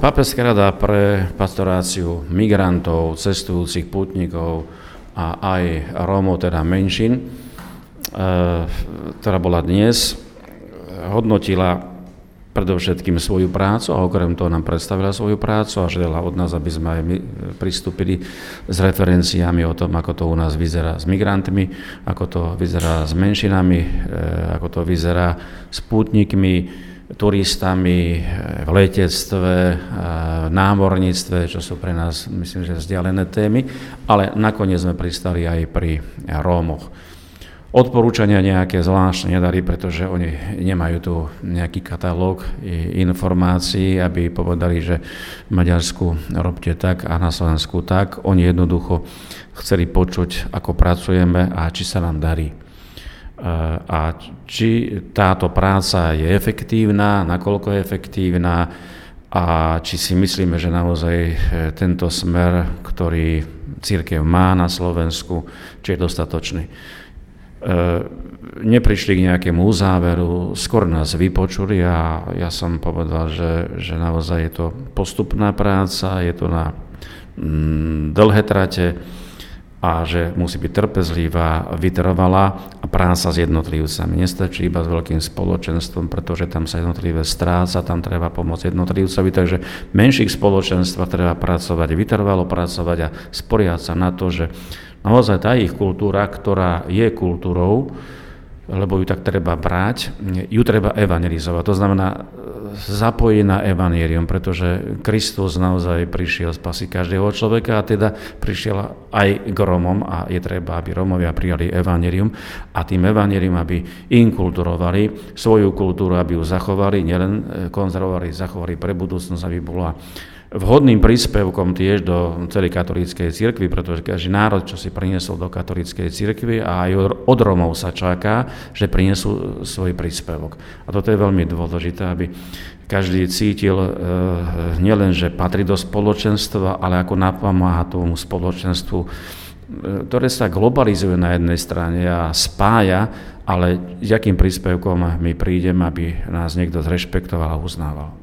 Pápežská rada pre pastoráciu migrantov, cestujúcich pútnikov a aj Rómov, teda menšín, ktorá bola dnes, hodnotila predovšetkým svoju prácu a okrem toho nám predstavila svoju prácu a žiadala od nás, aby sme aj my pristúpili s referenciami o tom, ako to u nás vyzerá s migrantmi, ako to vyzerá s menšinami, ako to vyzerá s pútnikmi, turistami, v letectve, v námorníctve, čo sú pre nás, myslím, že vzdialené témy, ale nakoniec sme pristali aj pri Rómoch. Odporúčania nejaké zvláštne nedali, pretože oni nemajú tu nejaký katalóg informácií, aby povedali, že v Maďarsku robte tak a na Slovensku tak. Oni jednoducho chceli počuť, ako pracujeme a či sa nám darí. A či táto práca je efektívna, nakoľko je efektívna a či si myslíme, že naozaj tento smer, ktorý cirkev má na Slovensku, či je dostatočný. Neprišli k nejakému uzáveru, skôr nás vypočuli a ja som povedal, že naozaj je to postupná práca, je to na dlhé trate, a že musí byť trpezlivá, vytrvalá a práca s jednotlivcami. Nestačí iba s veľkým spoločenstvom, pretože tam sa jednotlivé stráca, tam treba pomôcť jednotlivcovi, takže v menších spoločenstvách treba pracovať, vytrvalo pracovať a sporiať sa na to, že naozaj tá ich kultúra, ktorá je kultúrou, lebo ju tak treba brať, ju treba evangelizovať. To znamená zapojiť na evanjelium, pretože Kristus naozaj prišiel spasiť každého človeka a teda prišiel aj k Rómom a je treba, aby Rómovia prijali evanjelium a tým evanjelium, aby inkulturovali svoju kultúru, aby ju zachovali, nielen konzervovali, zachovali pre budúcnosť, aby bola vhodným príspevkom tiež do celej katolíckej cirkvi, pretože každý národ, čo si priniesol do katolíckej cirkvi a aj od Rómov sa čaká, že prinesú svoj príspevok. A toto je veľmi dôležité, aby každý cítil nielen, že patrí do spoločenstva, ale ako napomáha tomu spoločenstvu, ktoré sa globalizuje na jednej strane a spája, ale s akým príspevkom my prídeme, aby nás niekto zrešpektoval a uznával.